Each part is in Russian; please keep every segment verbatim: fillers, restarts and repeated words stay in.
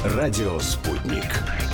Радио «Спутник».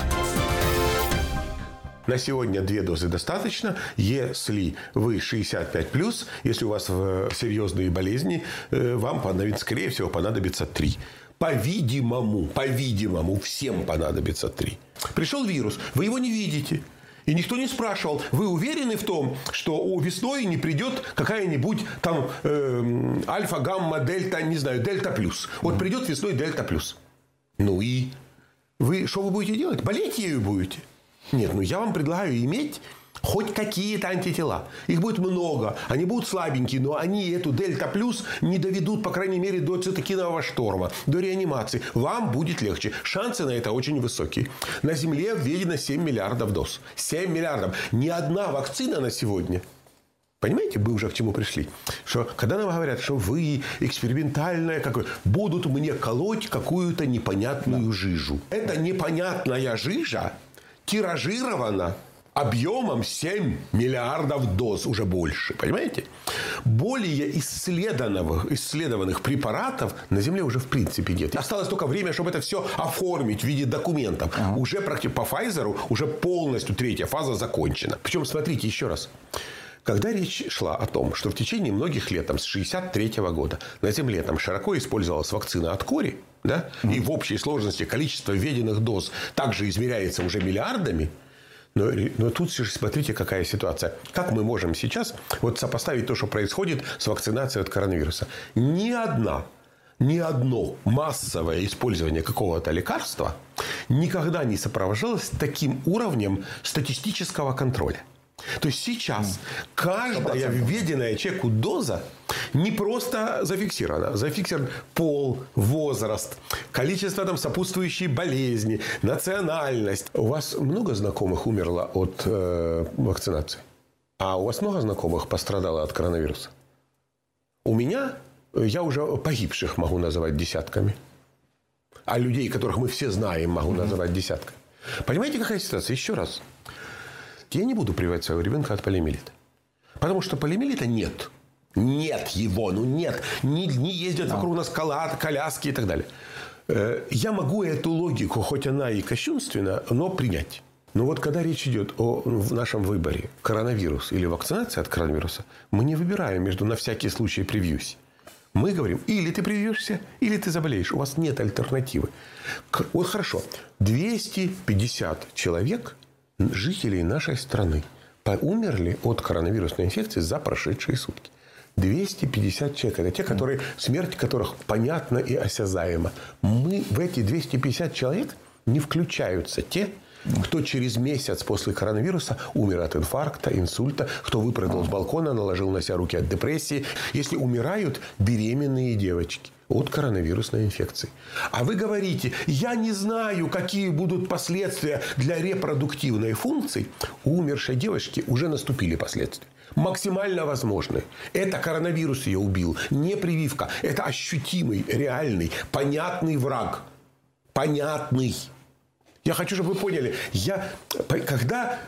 На сегодня две дозы достаточно, если вы шестьдесят пять плюс, если у вас серьезные болезни, вам, понадобится, скорее всего, понадобится три. По-видимому, по-видимому, всем понадобится три. Пришел вирус, вы его не видите. И никто не спрашивал, вы уверены в том, что у весной не придет какая-нибудь там э, альфа, гамма, дельта, не знаю, дельта плюс. Вот придет весной дельта плюс. Ну и вы что вы будете делать? Болеть ею будете? Нет, ну я вам предлагаю иметь хоть какие-то антитела. Их будет много. Они будут слабенькие, но они эту дельта плюс не доведут, по крайней мере, до цитокинового шторма, до реанимации. Вам будет легче. Шансы на это очень высокие. На Земле введено семь миллиардов доз. семь миллиардов. Ни одна вакцина на сегодня. Понимаете, мы уже к чему пришли? Что когда нам говорят, что вы экспериментальная, какой, будут мне колоть какую-то непонятную жижу. Эта непонятная жижа тиражирована объемом семь миллиардов доз, уже больше. Понимаете? Более исследованных, исследованных препаратов на Земле уже в принципе нет. Осталось только время, чтобы это все оформить в виде документов. Ага. Уже практически по Pfizer уже полностью третья фаза закончена. Причем, смотрите еще раз. Когда речь шла о том, что в течение многих лет, там, с шестьдесят третьего года, на Земле там, широко использовалась вакцина от кори, да, mm-hmm. и в общей сложности количество введенных доз также измеряется уже миллиардами, но, но тут смотрите, какая ситуация. Как мы можем сейчас вот сопоставить то, что происходит с вакцинацией от коронавируса? Ни одна, ни одно массовое использование какого-то лекарства никогда не сопровождалось таким уровнем статистического контроля. То есть сейчас каждая введенная человеку доза не просто зафиксирована. Зафиксирован пол, возраст, количество там, сопутствующей болезни, национальность. У вас много знакомых умерло от э, вакцинации? А у вас много знакомых пострадало от коронавируса? У меня, я уже погибших могу называть десятками. А людей, которых мы все знаем, могу mm-hmm. называть десятками. Понимаете, какая ситуация? Еще раз. Я не буду прививать своего ребенка от полиомиелита. Потому что полиомиелита нет. Нет его. Ну нет. Не, не ездят вокруг нас коляски и так далее. Я могу эту логику, хоть она и кощунственна, но принять. Но вот когда речь идет о нашем выборе, коронавирус или вакцинация от коронавируса, мы не выбираем между на всякий случай привьюсь. Мы говорим, или ты привьешься, или ты заболеешь. У вас нет альтернативы. Вот хорошо. двести пятьдесят человек... жителей нашей страны умерли от коронавирусной инфекции за прошедшие сутки. двести пятьдесят человек. Это те, которые, смерть которых понятна и осязаема. Мы в эти двести пятьдесят человек не включаются те, кто через месяц после коронавируса умер от инфаркта, инсульта, кто выпрыгнул с балкона, наложил на себя руки от депрессии. Если умирают беременные девочки от коронавирусной инфекции. А вы говорите, я не знаю, какие будут последствия для репродуктивной функции. У умершей девочки уже наступили последствия. Максимально возможные. Это коронавирус ее убил. Не прививка. Это ощутимый, реальный, понятный враг. Понятный. Я хочу, чтобы вы поняли. Я, когда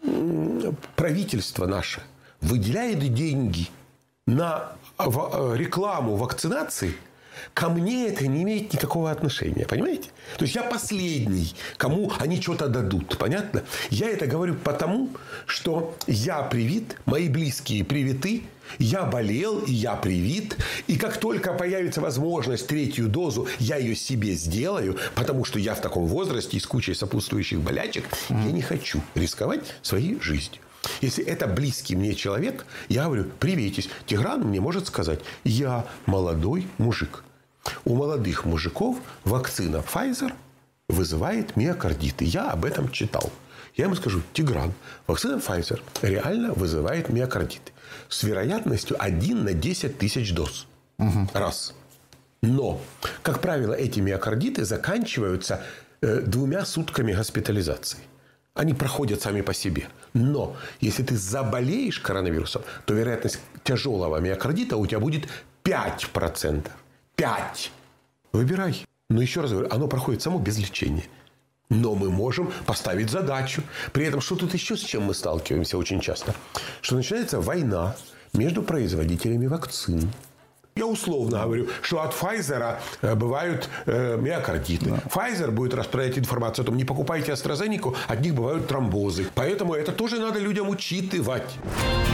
правительство наше выделяет деньги на рекламу вакцинации, ко мне это не имеет никакого отношения. Понимаете? То есть я последний, кому они что-то дадут. Понятно? Я это говорю потому, что я привит, мои близкие привиты, я болел, и я привит. И как только появится возможность третью дозу, я ее себе сделаю, потому что я в таком возрасте и с кучей сопутствующих болячек, mm. я не хочу рисковать своей жизнью. Если это близкий мне человек, я говорю, привейтесь. Тигран мне может сказать, я молодой мужик. У молодых мужиков вакцина Pfizer вызывает миокардиты. Я об этом читал. Я ему скажу, Тигран, вакцина Pfizer реально вызывает миокардиты. С вероятностью один на десять тысяч доз. Угу. Раз. Но, как правило, эти миокардиты заканчиваются э, двумя сутками госпитализации. Они проходят сами по себе. Но, если ты заболеешь коронавирусом, то вероятность тяжелого миокардита у тебя будет пять процентов. пять. Выбирай. Но еще раз говорю, оно проходит само без лечения. Но мы можем поставить задачу. При этом, что тут еще с чем мы сталкиваемся очень часто? Что начинается война между производителями вакцин. Я условно говорю, что от Pfizer бывают э, миокардиты. Да. Pfizer будет распространять информацию о том, не покупайте AstraZeneca, от них бывают тромбозы. Поэтому это тоже надо людям учитывать.